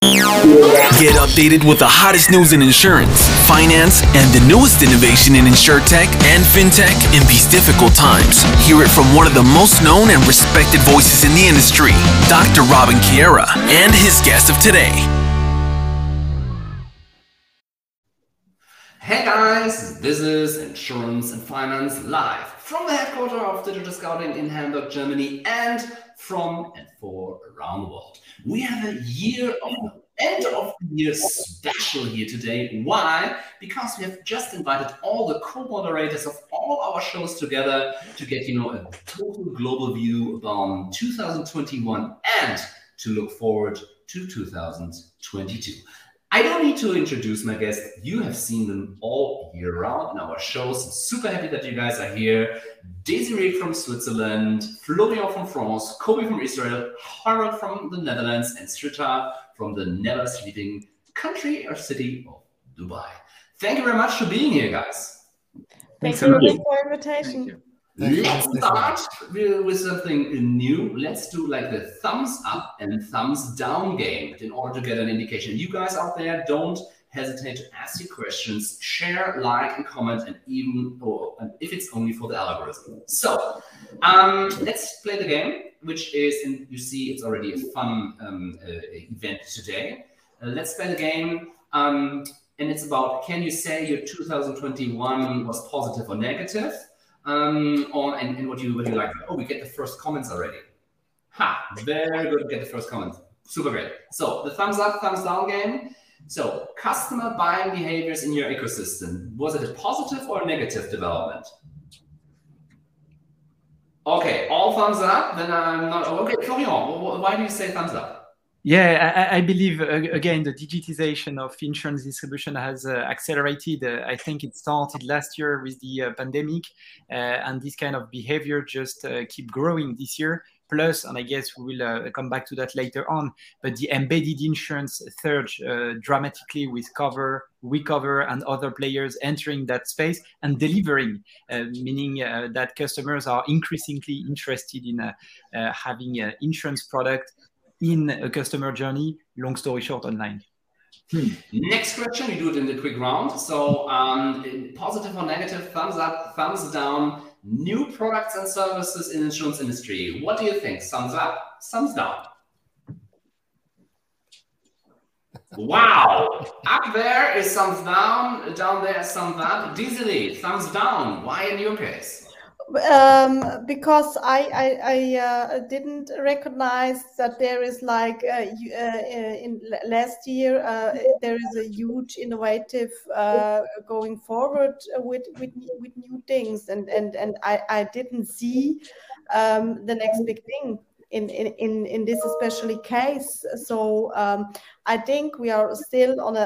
Get updated with the hottest news in insurance, finance, and the newest innovation in insurtech and fintech in these difficult times. Hear it from one of the most known and respected voices in the industry, Dr. Robin Chiera, and his guest of today. Hey guys, this is Insurance and Finance live from the headquarters of Digital Scouting in Hamburg, Germany, and from and for around the world. We have a end of the year special here today. Why? Because we have just invited all the co-moderators of all our shows together to get, a total global view about 2021 and to look forward to 2022. I don't need to introduce my guests. You have seen them all year round in our shows. Super happy that you guys are here. Desiree from Switzerland, Florian from France, Kobe from Israel, Harold from the Netherlands, and Srita from the never sleeping country or city of Dubai. Thank you very much for being here, guys. Thanks for the invitation. Let's start with something new. Let's do like the thumbs up and thumbs down game in order to get an indication. You guys out there, don't hesitate to ask your questions, share, like, and comment, and even if it's only for the algorithm. So let's play the game, which is, and you see it's already a fun event today. Let's play the game, and it's about, can you say your 2021 was positive or negative? And what you like. Oh, we get the first comments already. Very good to get the first comments. Super great. So the thumbs up, thumbs down game. So customer buying behaviors in your ecosystem. Was it a positive or a negative development? Okay, all thumbs up. Then I'm not. Okay, Florian, why do you say thumbs up? Yeah, I believe, again, the digitization of insurance distribution has accelerated. I think it started last year with the pandemic, and this kind of behavior just keep growing this year. Plus, and I guess we will come back to that later on, but the embedded insurance surged dramatically with WeCover and other players entering that space and delivering, meaning that customers are increasingly interested in having an insurance product in a customer journey, long story short, online. Next question, we do it in the quick round. So positive or negative, thumbs up, thumbs down, new products and services in the insurance industry. What do you think? Thumbs up, thumbs down? Wow, up there is thumbs down there is thumbs up. Desiree, thumbs down. Why in your case? Because I didn't recognize that there is like in last year there is a huge innovative going forward with new things, and I didn't see the next big thing in this especially case. So I think we are still on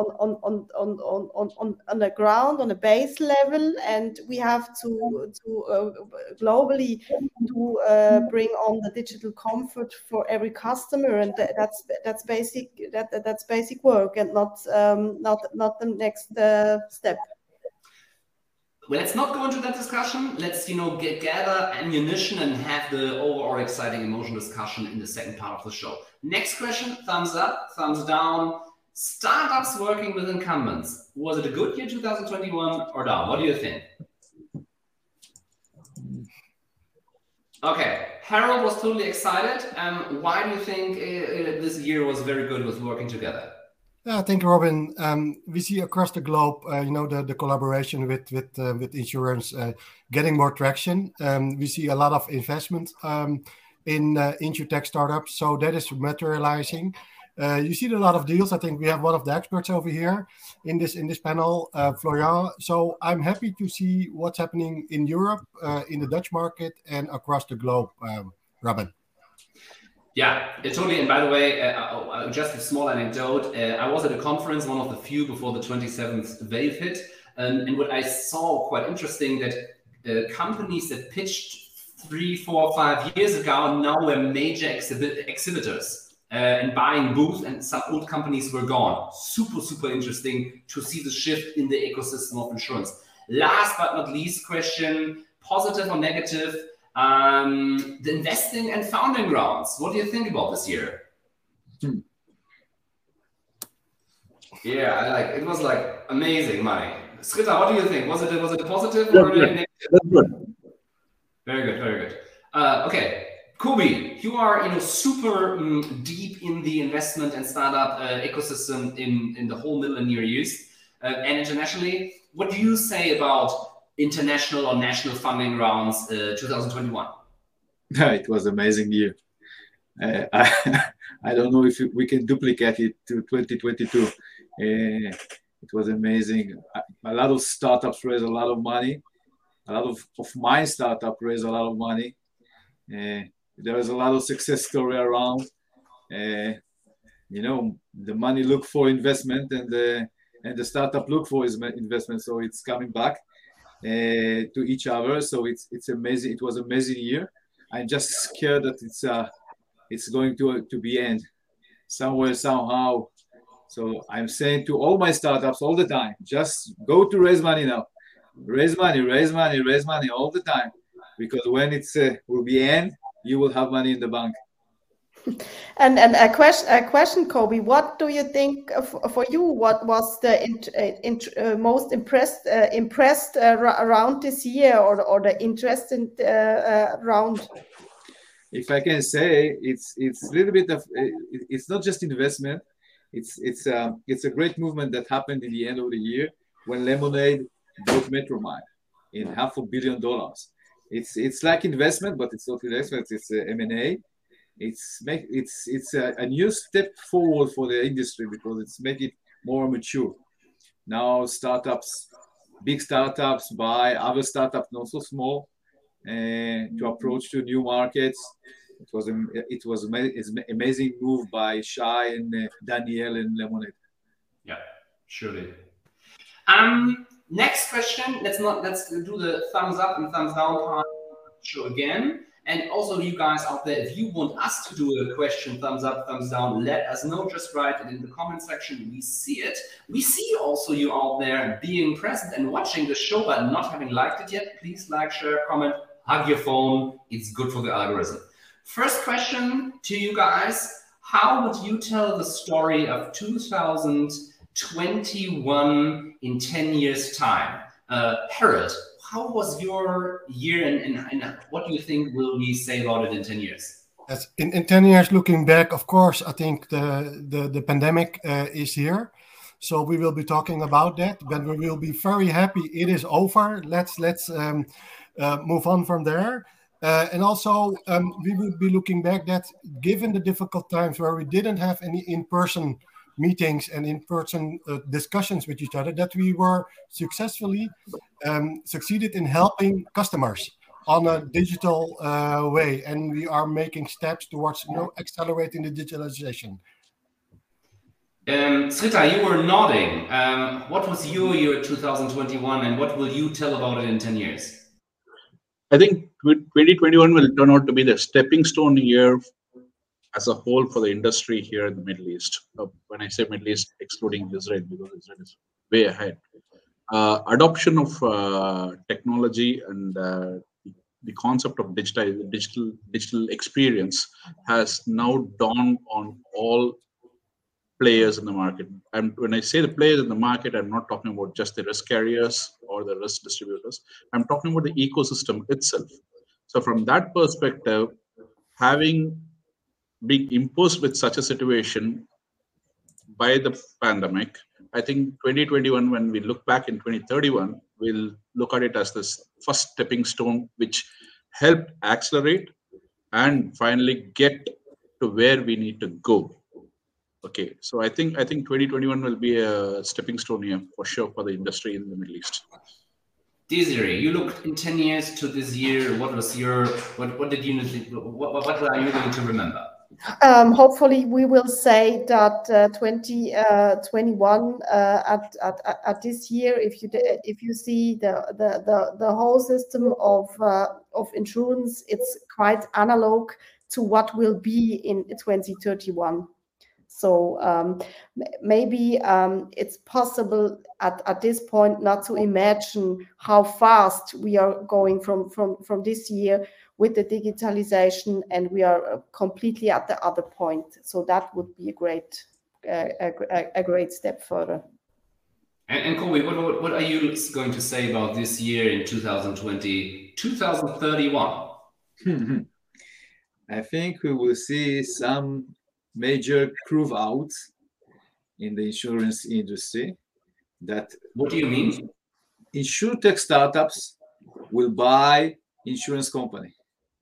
the ground, on a base level, and we have to globally to bring on the digital comfort for every customer, and that's basic work, and not the next step. Well, let's not go into that discussion. Let's, gather ammunition and have the overall exciting emotional discussion in the second part of the show. Next question, thumbs up, thumbs down. Startups working with incumbents. Was it a good year, 2021, or down? What do you think? Okay, Harold was totally excited. Why do you think this year was very good with working together? Yeah, I think, Robin, we see across the globe, the collaboration with insurance getting more traction. We see a lot of investment in insurtech startups, so that is materializing. You see a lot of deals. I think we have one of the experts over here in this panel, Florian. So I'm happy to see what's happening in Europe, in the Dutch market, and across the globe, Robin. Yeah, totally. And by the way, just a small anecdote. I was at a conference, one of the few before the 27th wave hit. And what I saw quite interesting that companies that pitched 3, 4, 5 years ago now were major exhibitors and buying booths, and some old companies were gone. Super, super interesting to see the shift in the ecosystem of insurance. Last but not least question, positive or negative? The investing and founding rounds. What do you think about this year? Yeah, it was like amazing money. Sritta, what do you think? Was it a positive or a negative? That's good. Very good, very good. Okay, Kubi, you are super deep in the investment and startup ecosystem in the whole Middle and Near East and internationally. What do you say about international or national funding rounds 2021? It was an amazing year. I don't know if we can duplicate it to 2022. It was amazing. A lot of startups raised a lot of money. A lot of my startup raised a lot of money. There was a lot of success story around. The money look for investment, and the startup look for investment. So it's coming back to each other. So it's amazing. It was an amazing year. I'm just scared that it's going to be end somewhere somehow. So I'm saying to all my startups all the time, just go to raise money now. Raise money all the time, because when it's will be end, you will have money in the bank. And a question, Kobe. What do you think for you? What was the most impressed round this year, or the interesting round? If I can say, it's a little bit of it's not just investment. It's a great movement that happened in the end of the year when Lemonade bought Metromine in $500 million. It's like investment, but it's not investment. It's M&A. It's a new step forward for the industry because it's make it more mature. Now big startups buy other startups, not so small, to approach to new markets. It was amazing move by Shai and Daniel and Lemonade. Yeah, surely. Next question. Let's do the thumbs up and thumbs down part show again. And also, you guys out there, if you want us to do a question, thumbs up, thumbs down, let us know. Just write it in the comment section. We see it. We see also you out there being present and watching the show, but not having liked it yet. Please like, share, comment, hug your phone. It's good for the algorithm. First question to you guys. How would you tell the story of 2021 in 10 years' time? Harold, how was your year and what do you think will we say about it in 10 years? Yes, in 10 years, looking back, of course, I think the pandemic is here. So we will be talking about that, but we will be very happy it is over. Let's move on from there. And also, we will be looking back that given the difficult times where we didn't have any in-person meetings and in-person discussions with each other, that we were successfully succeeded in helping customers on a digital way. And we are making steps towards accelerating the digitalization. Sritta, you were nodding. What was your year 2021 and what will you tell about it in 10 years? I think 2021 will turn out to be the stepping stone year as a whole for the industry here in the Middle East. When I say Middle East, excluding Israel, because Israel is way ahead. Adoption of technology and the concept of digital experience has now dawned on all players in the market. And when I say the players in the market, I'm not talking about just the risk carriers or the risk distributors. I'm talking about the ecosystem itself. So from that perspective, having been imposed with such a situation by the pandemic, I think 2021, when we look back in 2031, we'll look at it as this first stepping stone, which helped accelerate and finally get to where we need to go. Okay, so I think 2021 will be a stepping stone here for sure for the industry in the Middle East. Desiree, you looked in 10 years to this year. What are you going to remember? Hopefully, we will say that 2021 at this year, if you see the whole system of insurance, it's quite analog to what will be in 2031. So maybe it's possible at this point not to imagine how fast we are going from this year with the digitalization, and we are completely at the other point. So that would be a great a great step further. And Colby, what are you going to say about this year in 2020, 2031? I think we will see some major prove outs in the insurance industry. What do you mean? InsurTech startups will buy insurance company.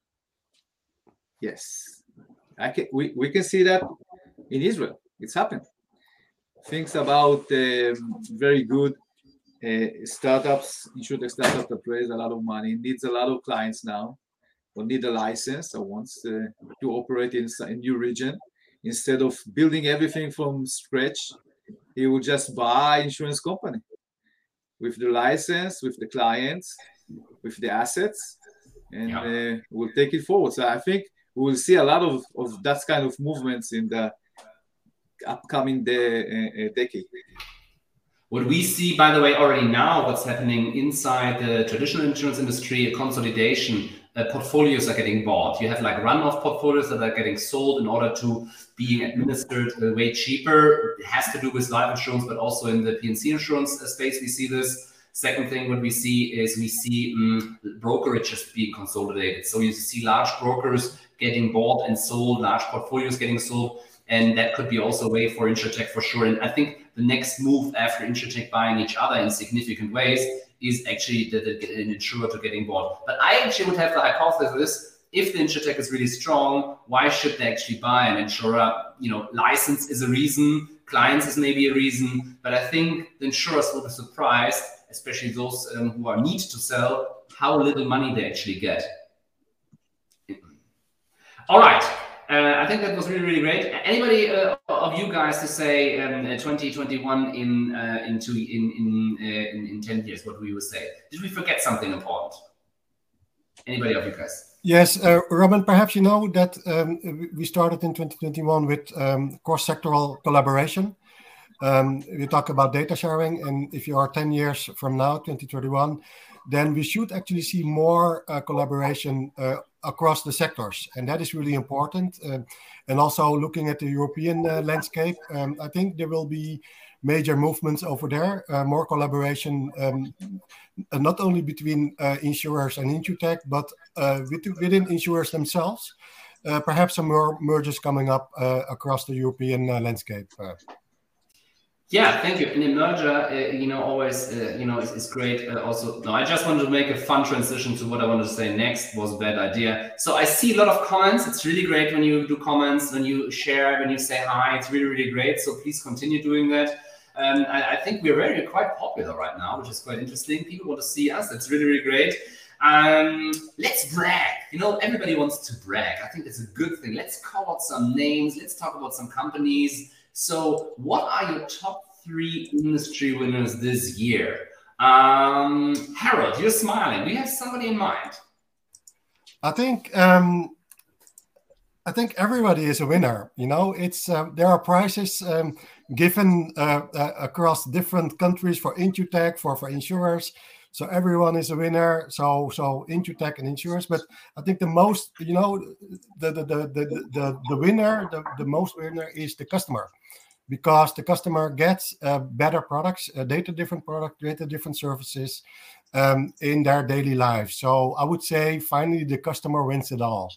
Yes, we can see that in Israel. It's happened. Things about very good startups, InsurTech startups that raise a lot of money, needs a lot of clients now, or need a license or wants to operate in a new region. Instead of building everything from scratch, he will just buy insurance company with the license, with the clients, with the assets, and we'll take it forward. So I think we will see a lot of that kind of movements in the upcoming decade. What we see, by the way, already now, what's happening inside the traditional insurance industry, a consolidation, portfolios are getting bought. You have like run-off portfolios that are getting sold in order to being administered way cheaper. It has to do with life insurance, but also in the P&C insurance space, we see this. Second thing, what we see is brokerages being consolidated. So you see large brokers getting bought and sold, large portfolios getting sold. And that could be also a way for InsurTech for sure. And I think the next move after InsurTech buying each other in significant ways is actually an insurer to getting bought. But I actually would have the hypothesis, if the InsurTech is really strong, why should they actually buy an insurer? License is a reason, clients is maybe a reason, but I think the insurers will be surprised, especially those who are need to sell, how little money they actually get. All right. I think that was really, really great. Anybody of you guys to say 2021 in 10 years, what we would say? Did we forget something important? Anybody of you guys? Yes, Robin, perhaps you know that we started in 2021 with cross-sectoral collaboration. We talk about data sharing, and if you are 10 years from now, 2031, then we should actually see more collaboration across the sectors, and that is really important. And also looking at the European landscape, I think there will be major movements over there, more collaboration, not only between insurers and InsurTech, but within insurers themselves. Perhaps some more mergers coming up across the European landscape. Yeah, thank you. And the merger, always, is great. Also, no, I just wanted to make a fun transition to what I wanted to say next. Was a bad idea. So I see a lot of comments. It's really great when you do comments, when you share, when you say hi. It's really, really great. So please continue doing that. I think we're quite popular right now, which is quite interesting. People want to see us. That's really, really great. Let's brag. Everybody wants to brag. I think that's a good thing. Let's call out some names. Let's talk about some companies. So what are your top 3 industry winners this year? Harold, you're smiling. Do you have somebody in mind? I think everybody is a winner. It's there are prizes given across different countries for InsurTech, for insurers. So everyone is a winner. So InsurTech and insurers. But I think the most, the winner, the most winner is the customer, because the customer gets better products, different services in their daily life. So I would say finally the customer wins it all.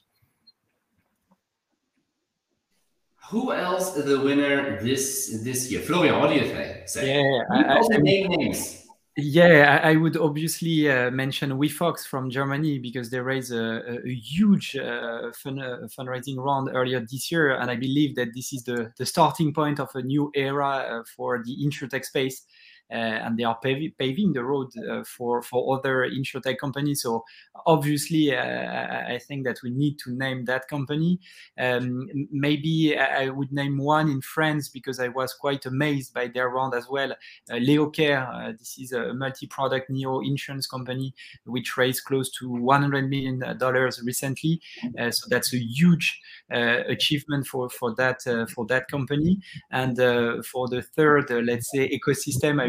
Who else is the winner this year? Florian, what do you say? Yeah, names. Yeah, I would obviously mention WeFox from Germany, because they raised a huge fundraising round earlier this year, and I believe that this is the starting point of a new era for the InsurTech space. And they are paving the road for other InsurTech companies. So obviously, I think that we need to name that company. Maybe I would name one in France, because I was quite amazed by their round as well. Leocare, this is a multi-product neo-insurance company which raised close to $100 million recently. So that's a huge achievement for that company. And for the third, let's say, ecosystem, I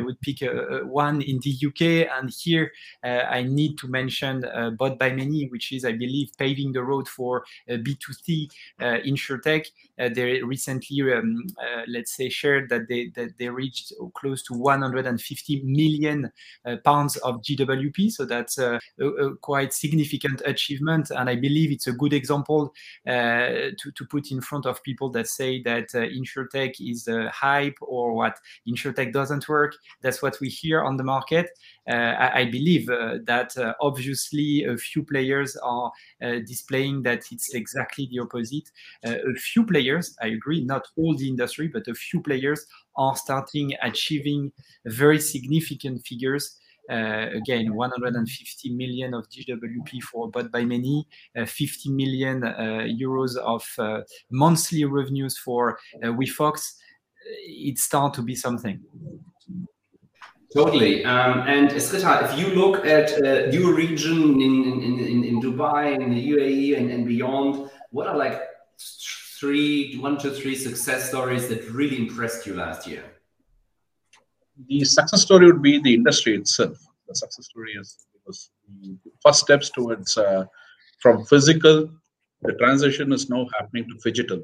would pick one in the UK, and here I need to mention Bought by Many, which is, I believe, paving the road for B2C insurtech. They recently, let's say, shared that they reached close to 150 million pounds of GWP. So that's a quite significant achievement, and I believe it's a good example to put in front of people that say that insurtech is hype or what, insurtech doesn't work. That's what we hear on the market. I believe that obviously a few players are displaying that it's exactly the opposite. A few players, I agree, not all the industry, but a few players are starting achieving very significant figures. Again, 150 million of GWP for Bought by Many, 50 million euros of monthly revenues for WeFox. It starts to be something. Totally. And Srita, if you look at your region in Dubai, in the UAE and beyond, what are like 1 to 3 success stories that really impressed you last year? The success story would be the industry itself. The success story is because the first steps towards from physical, the transition is now happening to digital.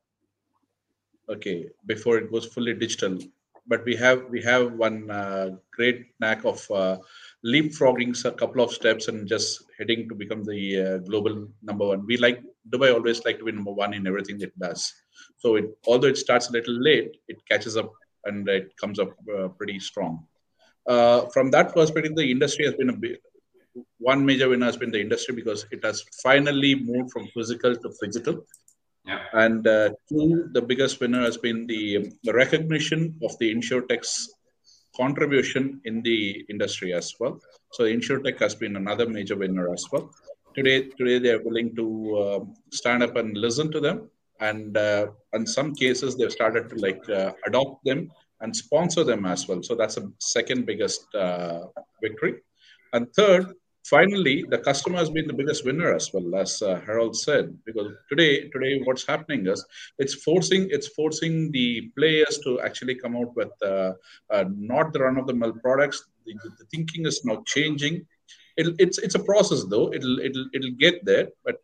Okay, before it was fully digital. But we have one great knack of leapfrogging a couple of steps and just heading to become the global number one. Dubai always like to be number one in everything it does. So although it starts a little late, it catches up and it comes up pretty strong. From that perspective, the industry has been one major winner has been the industry because it has finally moved from physical to digital. Yeah. And two, the biggest winner has been the recognition of the insurtech's contribution in the industry as well. So insurtech has been another major winner as well. Today they are willing to stand up and listen to them, and in some cases they've started to adopt them and sponsor them as well. So that's a second biggest victory. And third, finally, the customer has been the biggest winner as well, as Harold said, because today what's happening is it's forcing the players to actually come out with not the run-of-the-mill products. The thinking is now changing. It's a process though. It'll get there, but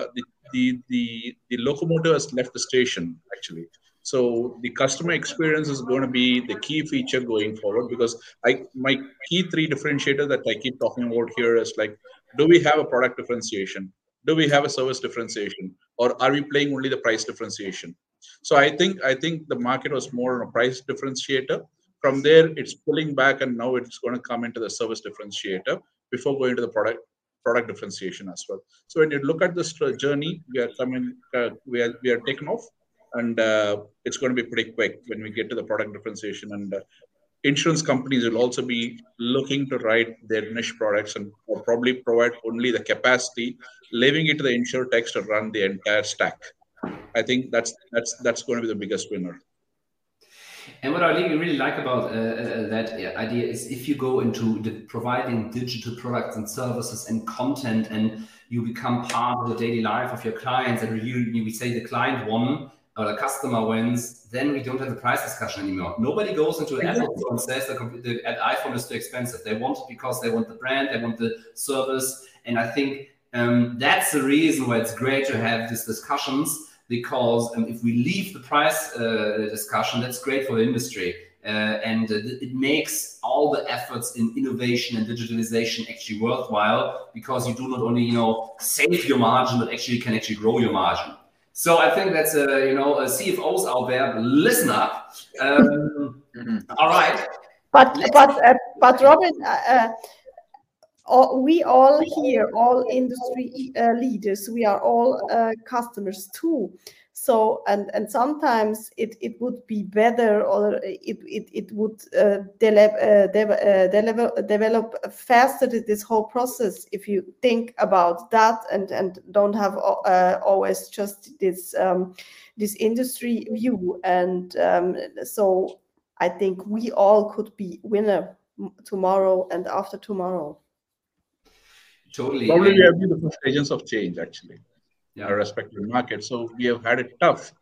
the locomotive has left the station actually. So the customer experience is going to be the key feature going forward, because my key 3 differentiator that I keep talking about here is like, do we have a product differentiation? Do we have a service differentiation? Or are we playing only the price differentiation? So I think the market was more on a price differentiator. From there, it's pulling back, and now it's going to come into the service differentiator before going to the product differentiation as well. So when you look at this journey, we are taken off. And it's going to be pretty quick when we get to the product differentiation. And insurance companies will also be looking to write their niche products and probably provide only the capacity, leaving it to the insurtechs to run the entire stack. I think that's going to be the biggest winner. And what I really like about that idea is if you go into providing digital products and services and content, and you become part of the daily life of your clients, and we say the client won, or the customer wins, then we don't have the price discussion anymore. Nobody goes into an Apple store and says the iPhone is too expensive. They want it because they want the brand, they want the service. And I think that's the reason why it's great to have these discussions, because if we leave the price discussion, that's great for the industry. And it makes all the efforts in innovation and digitalization actually worthwhile, because you do not only save your margin, but actually can grow your margin. So I think that's CFOs out there, listen up. All right. But Robin, we all here, all industry leaders, we are all customers too. So and sometimes it would be better, or it would develop faster this whole process if you think about that and don't have always just this industry view. And so I think we all could be winner tomorrow and after tomorrow. Totally. Probably we have been the first agents of change actually. Yeah. Our respective market. So we have had it tough,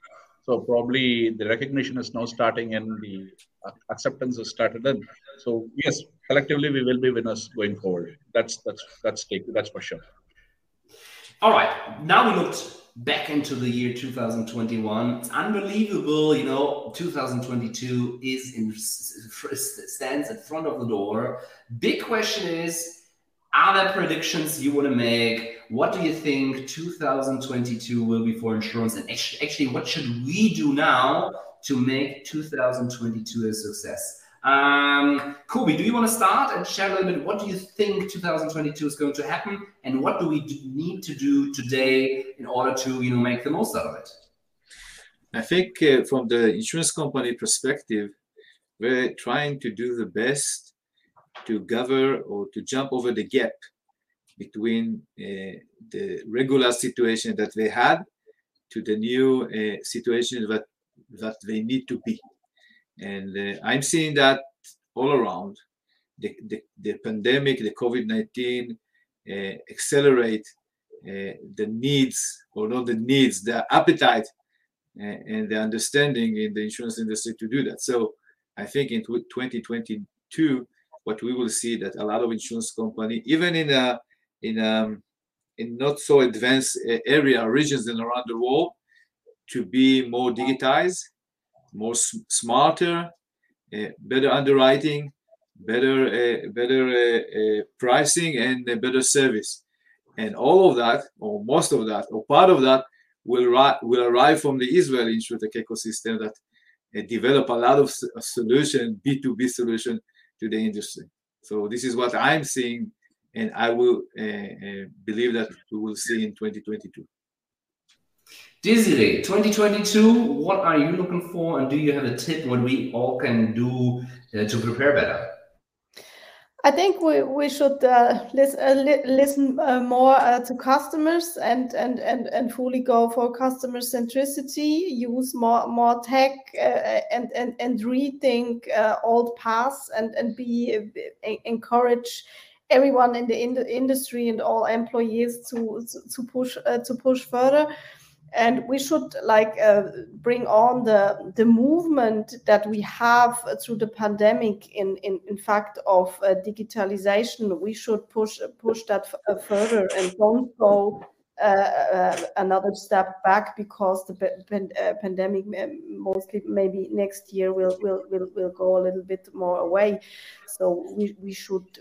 So probably the recognition is now starting and the acceptance has started in. So yes, collectively we will be winners going forward. That's for sure. All right, now we looked back into the year 2021. It's unbelievable, 2022 stands in front of the door. Big question is, are there predictions you want to make? What do you think 2022 will be for insurance? And actually, what should we do now to make 2022 a success? Kobi, do you want to start and share a little bit? What do you think 2022 is going to happen, and what do we need to do today in order to, make the most out of it? I think from the insurance company perspective, we're trying to do the best to gather or to jump over the gap between the regular situation that they had to the new situation that they need to be. And I'm seeing that all around. The pandemic, the COVID-19 accelerate the needs, or not the needs, the appetite and the understanding in the insurance industry to do that. So I think in 2022, what we will see that a lot of insurance company, even in not so advanced area regions and around the world, to be more digitized, more smarter, better underwriting, better pricing, and better service. And all of that, or most of that, or part of that, will arrive from the Israeli insurtech ecosystem that develop a lot of solution, B2B solution to the industry. So this is what I'm seeing, and I will believe that we will see in 2022. Desiree, 2022, what are you looking for, and do you have a tip what we all can do to prepare better? I think we should listen more to customers and fully go for customer centricity. Use more tech and rethink old paths and encourage everyone in the industry and all employees to push further. And we should bring on the movement that we have through the pandemic in fact of digitalization. We should push that further and don't go another step back, because the pandemic mostly maybe next year will go a little bit more away. So we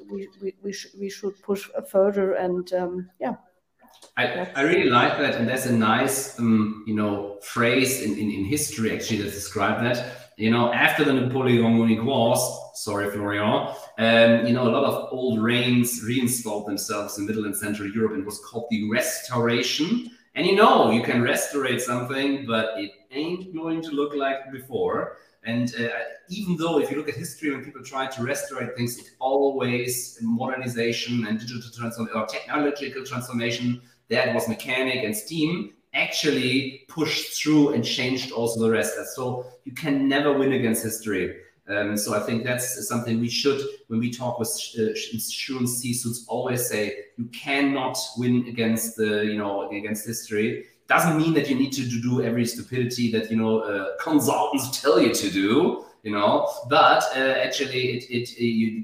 should push further, and yeah. I really like that, and there's a nice phrase in history actually that describes that. After the Napoleonic Wars, sorry Florian, a lot of old reigns reinstalled themselves in Middle and Central Europe, and was called the Restoration. And you can restaurate something, but it ain't going to look like before. And even though if you look at history, when people try to restore things, it's always modernization and digital transformation or technological transformation. That was mechanic and steam actually pushed through and changed also the rest. So you can never win against history. So I think that's something we should, when we talk with insurance C-suits, always say, you cannot win against against history. Doesn't mean that you need to do every stupidity that consultants tell you to do, but actually you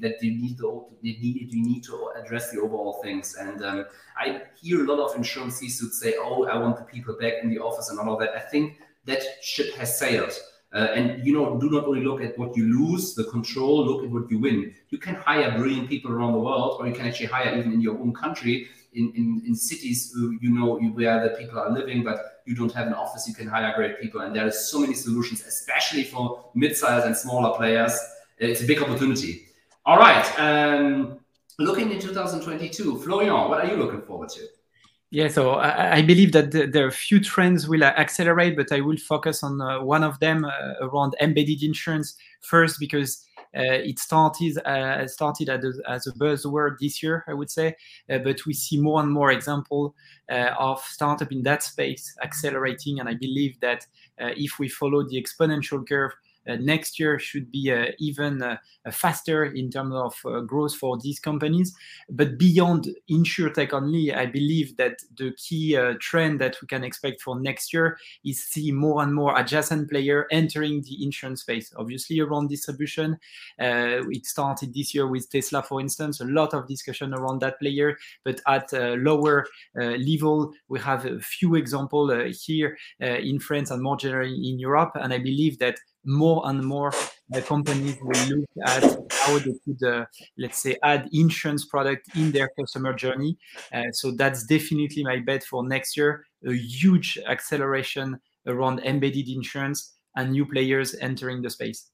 need to address the overall things. And I hear a lot of insurance C-suits say, "Oh, I want the people back in the office and all of that." I think that ship has sailed. And do not only look at what you lose, the control, look at what you win. You can hire brilliant people around the world, or you can actually hire even in your own country, in cities where the people are living, but you don't have an office. You can hire great people, and there are so many solutions, especially for mid-sized and smaller players. It's a big opportunity. All right, looking in 2022, Florian, what are you looking forward to? Yeah, so I believe that there are a few trends will accelerate, but I will focus on one of them around embedded insurance first, because it started as a buzzword this year, I would say, but we see more and more examples of startup in that space accelerating, and I believe that if we follow the exponential curve, next year should be even faster in terms of growth for these companies. But beyond InsurTech only, I believe that the key trend that we can expect for next year is see more and more adjacent players entering the insurance space. Obviously, around distribution, it started this year with Tesla, for instance, a lot of discussion around that player, but at a lower level, we have a few examples here in France and more generally in Europe, and I believe that more and more companies will look at how they could, let's say, add insurance product in their customer journey. So that's definitely my bet for next year, a huge acceleration around embedded insurance and new players entering the space.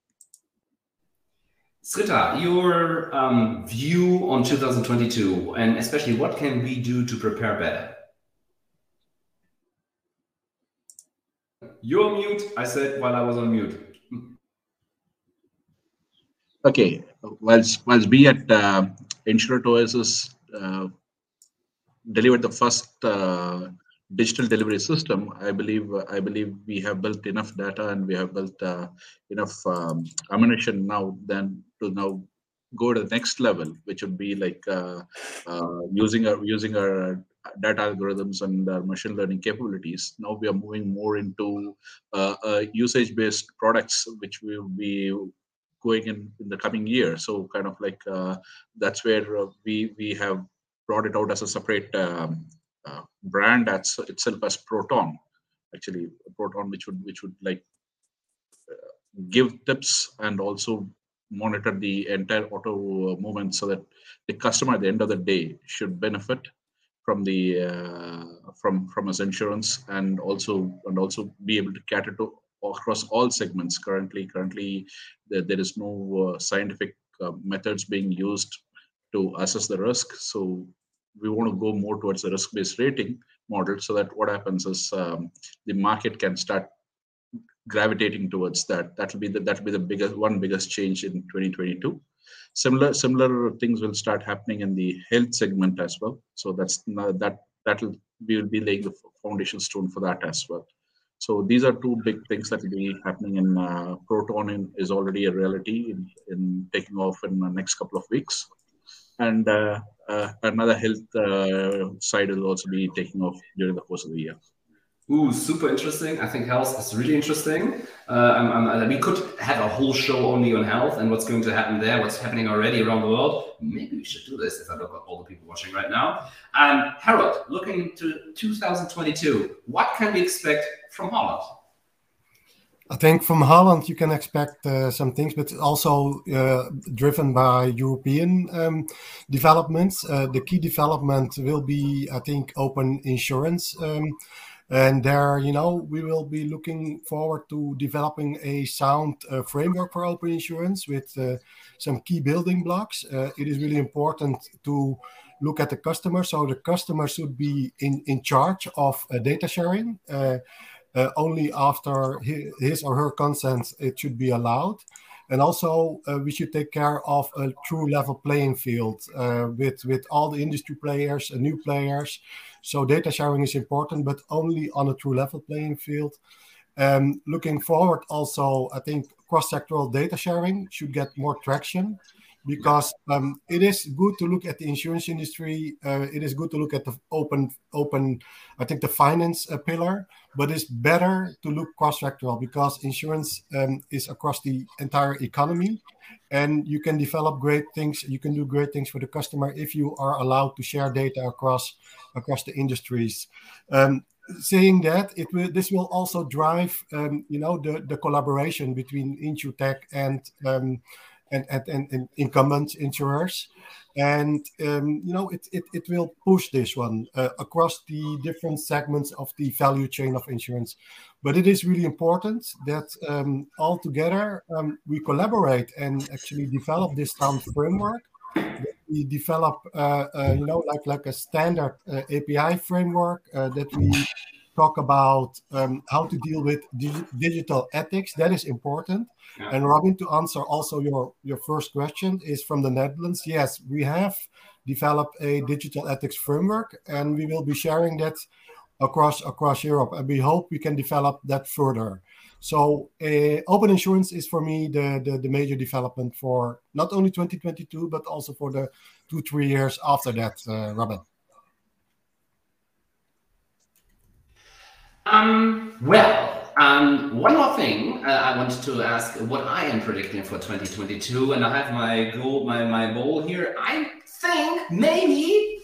Srita, your view on 2022, and especially what can we do to prepare better? You're on mute, I said while I was on mute. Okay, whilst we at Insurtech Oasis delivered the first digital delivery system, I believe we have built enough data and we have built enough ammunition now then to now go to the next level, which would be like using our data algorithms and machine learning capabilities. Now we are moving more into usage-based products, which will be going in the coming year. So kind of like that's where we have brought it out as a separate brand itself as Proton, actually Proton, which would like give tips and also monitor the entire auto movement, so that the customer at the end of the day should benefit from the from his insurance, and also be able to cater to across all segments. Currently there is no scientific methods being used to assess the risk, so we want to go more towards the risk-based rating model, so that what happens is the market can start gravitating towards that. That'll be the biggest change in 2022. Similar things will start happening in the health segment as well. So we will be laying the foundation stone for that as well. So these are two big things that will be happening in Proton is already a reality in taking off in the next couple of weeks. And another health side will also be taking off during the course of the year. Ooh, super interesting. I think health is really interesting. We could have a whole show only on health and what's going to happen there, what's happening already around the world. Maybe we should do this if I look at all the people watching right now. Harold, looking into 2022, what can we expect from Holland? I think from Holland you can expect some things, but also driven by European developments. The key development will be, I think, open insurance. And there, we will be looking forward to developing a sound framework for open insurance with some key building blocks. It is really important to look at the customer. So the customer should be in charge of data sharing. Only after his or her consent, it should be allowed. And also, we should take care of a true level playing field with all the industry players and new players. So data sharing is important, but only on a true level playing field. Looking forward also, I think cross-sectoral data sharing should get more traction, because it is good to look at the insurance industry. It is good to look at the open. I think the finance pillar, but it's better to look cross-sectoral, because insurance is across the entire economy, and you can develop great things. You can do great things for the customer if you are allowed to share data across the industries. Saying that, this will also drive the collaboration between InsurTech and incumbent insurers, and it will push this one across the different segments of the value chain of insurance. But it is really important that all together we collaborate and actually develop this sound framework. That we develop like a standard API framework, that we talk about how to deal with digital ethics. That is important. Yeah. And Robin, to answer also your first question, is from the Netherlands. Yes, we have developed a digital ethics framework, and we will be sharing that across Europe, and we hope we can develop that further. So open insurance is for me the major development for not only 2022 but also for the 2-3 years after that, Robin. One more thing I wanted to ask what I am predicting for 2022, and I have my goal, my goal here. I think maybe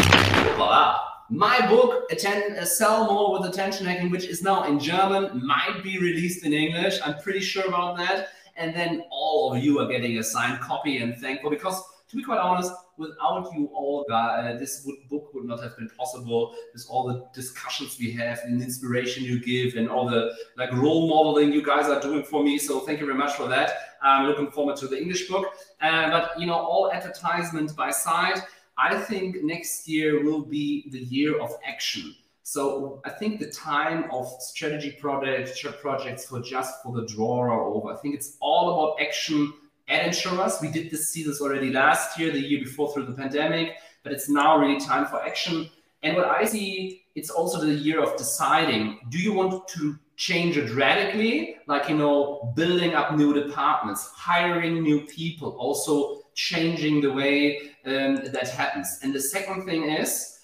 my book, Sell More with Attention Hacking, which is now in German, might be released in English. I'm pretty sure about that. And then all of you are getting a signed copy, and thankful, because to be quite honest, without you all, this book would not have been possible. With all the discussions we have and inspiration you give and all the role modeling you guys are doing for me. So thank you very much for that. I'm looking forward to the English book. But all advertisement by side, I think next year will be the year of action. So I think the time of strategy projects for the drawer are over. I think it's all about action at insurers. We did see this already last year, the year before through the pandemic, but it's now really time for action. And what I see, it's also the year of deciding, do you want to change it radically? Building up new departments, hiring new people, also changing the way that happens. And the second thing is,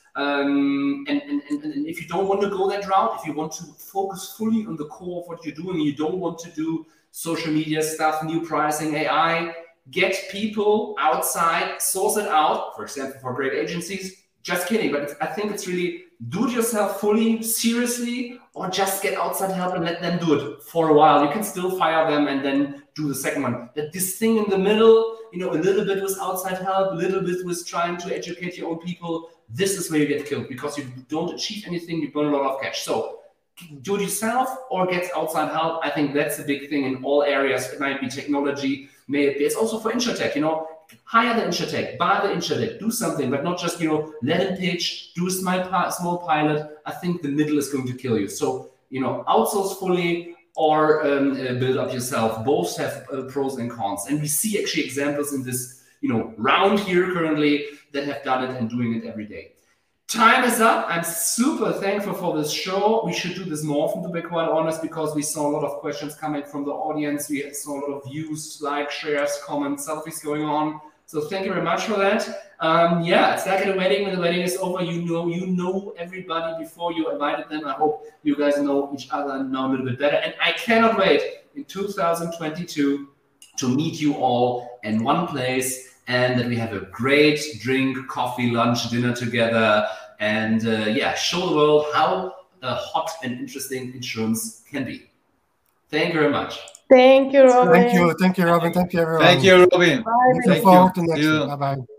and if you don't want to go that route, if you want to focus fully on the core of what you're doing, you don't want to do social media stuff, new pricing, AI, get people outside, source it out, for example, for great agencies. Just kidding, but I think it's really do it yourself fully, seriously, or just get outside help and let them do it for a while. You can still fire them and then do the second one. That this thing in the middle, a little bit with outside help, a little bit with trying to educate your own people, this is where you get killed, because you don't achieve anything, you burn a lot of cash. So do it yourself or get outside help. I think that's a big thing in all areas. It might be technology, it's also for InsurTech, hire the InsurTech, buy the InsurTech, do something, but not just, let him pitch, do a small pilot. I think the middle is going to kill you. So, outsource fully or build up yourself. Both have pros and cons. And we see actually examples in this, round here currently that have done it and doing it every day. Time is up. I'm super thankful for this show. We should do this more often, to be quite honest, because we saw a lot of questions coming from the audience. We saw a lot of views, likes, shares, comments, selfies going on. So thank you very much for that. It's like at a wedding. When the wedding is over, you know everybody before you invited them. I hope you guys know each other now a little bit better. And I cannot wait in 2022 to meet you all in one place, and that we have a great drink, coffee, lunch, dinner together, and show the world how hot and interesting insurance can be. Thank you very much. Thank you, Robin. Thank you, Robin. Thank you, everyone. Thank you, Robin. Bye. Looking forward to next week. Bye-bye.